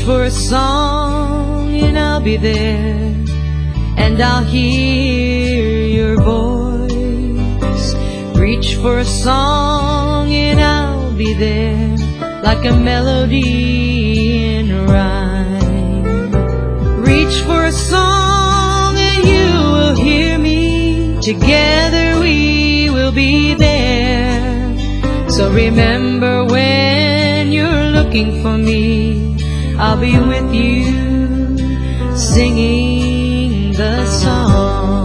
for a song and I'll be there, and I'll hear your voice. Reach for a song and I'll be there, like a melody in rhyme. Reach for a song and you will hear me. Together we will be there. So remember, when you're looking for me, I'll be with you, singing the song.